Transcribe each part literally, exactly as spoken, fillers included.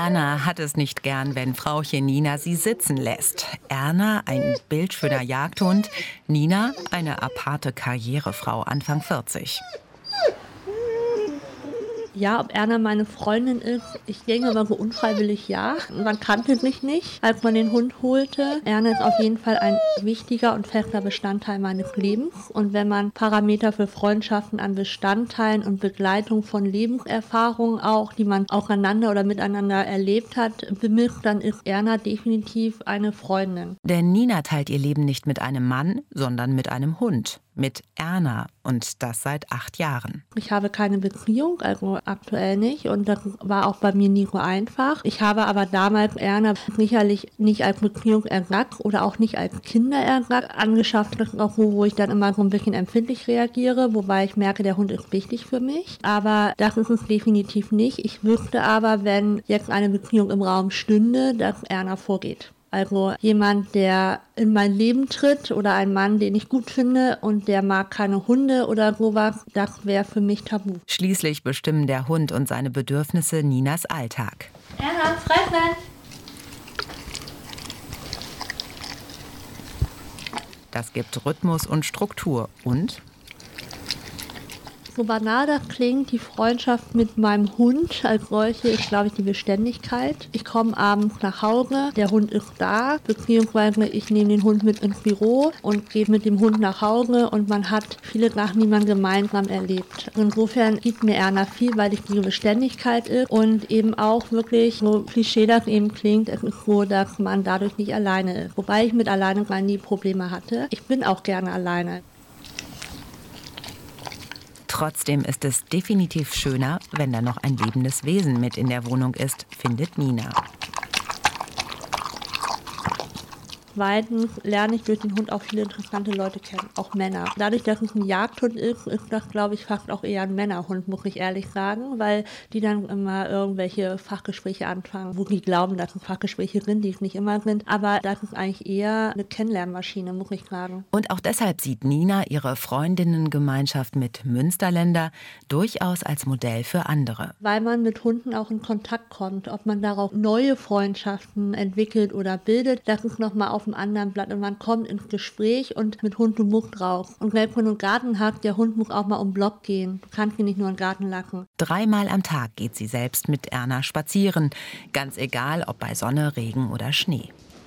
Erna hat es nicht gern, wenn Frauchen Nina sie sitzen lässt. Erna, ein bildschöner Jagdhund, Nina, eine aparte Karrierefrau, Anfang vierzig. Ja, ob Erna meine Freundin ist, ich denke mal so unfreiwillig ja. Man kannte sich nicht, als man den Hund holte. Erna ist auf jeden Fall ein wichtiger und fester Bestandteil meines Lebens. Und wenn man Parameter für Freundschaften an Bestandteilen und Begleitung von Lebenserfahrungen auch, die man aufeinander oder miteinander erlebt hat, bemisst, dann ist Erna definitiv eine Freundin. Denn Nina teilt ihr Leben nicht mit einem Mann, sondern mit einem Hund. Mit Erna, und das seit acht Jahren. Ich habe keine Beziehung, also aktuell nicht, und das war auch bei mir nie so einfach. Ich habe aber damals Erna sicherlich nicht als Beziehungsersatz oder auch nicht als Kinderersatz angeschafft. Das ist auch so, wo ich dann immer so ein bisschen empfindlich reagiere, wobei ich merke, der Hund ist wichtig für mich. Aber das ist es definitiv nicht. Ich wüsste aber, wenn jetzt eine Beziehung im Raum stünde, dass Erna vorgeht. Also jemand, der in mein Leben tritt oder ein Mann, den ich gut finde und der mag keine Hunde oder sowas, das wäre für mich tabu. Schließlich bestimmen der Hund und seine Bedürfnisse Ninas Alltag. Erna, fressen! Das gibt Rhythmus und Struktur und... So banal das klingt, die Freundschaft mit meinem Hund als solche ist, glaube ich, die Beständigkeit. Ich komme abends nach Hause, der Hund ist da, beziehungsweise ich nehme den Hund mit ins Büro und gehe mit dem Hund nach Hause und man hat viele Sachen, die man gemeinsam erlebt. Insofern gibt mir Erna viel, weil ich diese Beständigkeit ist und eben auch wirklich, so Klischee das eben klingt, es ist so, dass man dadurch nicht alleine ist. Wobei ich mit alleine sein nie Probleme hatte. Ich bin auch gerne alleine. Trotzdem ist es definitiv schöner, wenn da noch ein lebendes Wesen mit in der Wohnung ist, findet Nina. Zweitens lerne ich durch den Hund auch viele interessante Leute kennen, auch Männer. Dadurch, dass es ein Jagdhund ist, ist das, glaube ich, fast auch eher ein Männerhund, muss ich ehrlich sagen, weil die dann immer irgendwelche Fachgespräche anfangen, wo die glauben, dass es Fachgespräche sind, die es nicht immer sind. Aber das ist eigentlich eher eine Kennenlernmaschine, muss ich sagen. Und auch deshalb sieht Nina ihre Freundinnengemeinschaft mit Münsterländer durchaus als Modell für andere. Weil man mit Hunden auch in Kontakt kommt, ob man darauf neue Freundschaften entwickelt oder bildet, das ist nochmal auf dem anderen Blatt und man kommt ins Gespräch und mit Hund und Muck drauf. Und selbst wenn du einen Garten hast, der Hund muss auch mal um den Block gehen. Du kannst ihn nicht nur in den Garten lacken. Dreimal am Tag geht sie selbst mit Erna spazieren. Ganz egal, ob bei Sonne, Regen oder Schnee.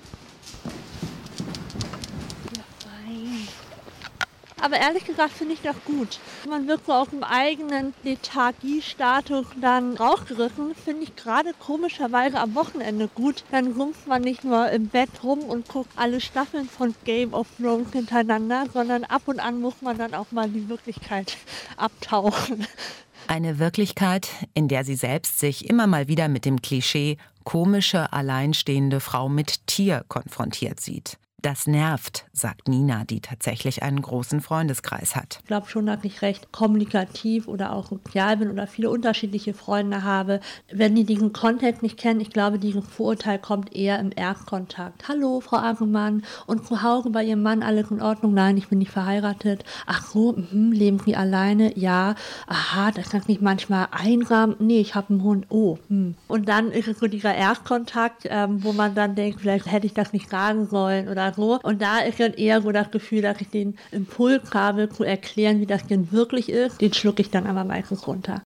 Aber ehrlich gesagt finde ich das gut. Man wird so aus dem eigenen Lethargiestatus dann rausgerissen, finde ich gerade komischerweise am Wochenende gut. Dann rumpft man nicht nur im Bett rum und guckt alle Staffeln von Game of Thrones hintereinander, sondern ab und an muss man dann auch mal die Wirklichkeit abtauchen. Eine Wirklichkeit, in der sie selbst sich immer mal wieder mit dem Klischee komische, alleinstehende Frau mit Tier konfrontiert sieht. Das nervt, sagt Nina, die tatsächlich einen großen Freundeskreis hat. Ich glaube schon, dass ich recht kommunikativ oder auch sozial bin oder viele unterschiedliche Freunde habe. Wenn die diesen Kontext nicht kennen, ich glaube, dieses Vorurteil kommt eher im Erstkontakt. Hallo, Frau Ackermann, und zu Hause bei Ihrem Mann alles in Ordnung? Nein, ich bin nicht verheiratet. Ach so, mh, leben Sie alleine? Ja. Aha, das ist nicht manchmal einsam? Nee, ich habe einen Hund. Oh. Hm. Und dann ist es so dieser Erstkontakt, ähm, wo man dann denkt, vielleicht hätte ich das nicht sagen sollen oder so. Und da ist dann eher so das Gefühl, dass ich den Impuls habe, zu erklären, wie das denn wirklich ist. Den schlucke ich dann aber meistens runter.